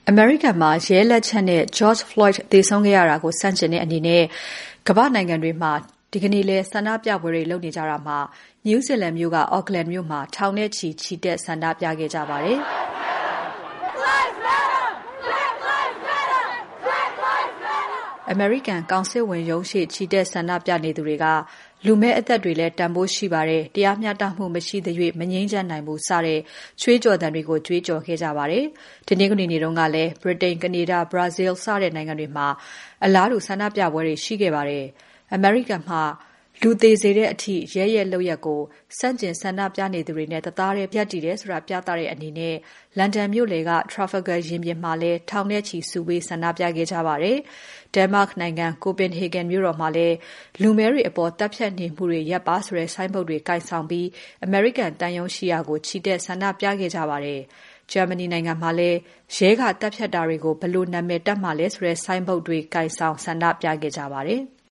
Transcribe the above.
အမေရိကန်မှာရဲလက်ချက်နဲ့ George Floyd သေဆုံးခဲ့ရတာကိုဆန့်ကျင်တဲ့အနေနဲ့ကမ္ဘာ့နိုင်ငံတွေမှာဒီကနေ့လဲဆန္ဒပြပွဲတွေလုပ်နေကြတာမှာ New Zealand မြို့က Auckland မြို့မှာထောင်နဲ့ချီတက်ဆန္ဒပြခဲ့ကြပါတယ်။ အမေရိကန်ကောင်စစ်ဝန်ရုံးရှေ့ချီတက်ဆန္ဒပြနေသူတွေကလူမည်းအသက်တွေလည်းတန်ဖိုးရှိပါတယ်။တရားမျှတမှုမရှိသရွေ့မငြိမ်းချမ်းနိုင်ဘူးစတဲ့ချွေးကြော်သံတွေကိုကြွေးကြော်ခဲ့ကြပါတယ်။ဒီနေ့ကနေ့တုန်းကလည်း ဗြိတိန်၊ကနေဒါ၊ဘရာဇီးစတဲ့နိုင်ငံတွေမှာအလားတူဆန္ဒပြပွဲတွေရှိခဲ့ပါတယ်။ အမေရိကန်မှာလူသေစေတဲ့အထိရဲရဲ့လုပ်ရပ်ကိုဆန့်ကျင်ဆန္ဒပြနေသူတွေနဲ့တသားတည်းရပ်တည်တယ်ဆိုတာပြသတဲ့အနေနဲ့လန်ဒန်မြို့လယ်က Trafalgar ရင်ပြင်မှာလည်းထောင်နဲ့ချီစုဝေးဆန္ဒပြခဲ့ကြပါတယ်။ Denmark နိုင်ငံ Copenhagen မြို့တော်မှာလည်းလူမည်းတွေအပေါ်တပ်ဖြတ်နေမှုတွေရပ်ပါဆိုတဲ့ဆိုင်းဘုတ်တွေကိုင်ဆောင်ပြီးအမေရိကန်သံရုံးရှိရာကိုချီတက်ဆန္ဒပြခဲ့ကြပါတယ်။ ဂျာမနီနိုင်ငံမှာလည်းရဲကတပ်ဖြတ်တာတွေကိုဘယ်လိုနာမည်တပ်မှာလဲဆိုတဲ့ဆိုင်းဘုတ်တွေကိုင်ဆောင်ဆန္ဒပြခဲ့ကြပါတယ်။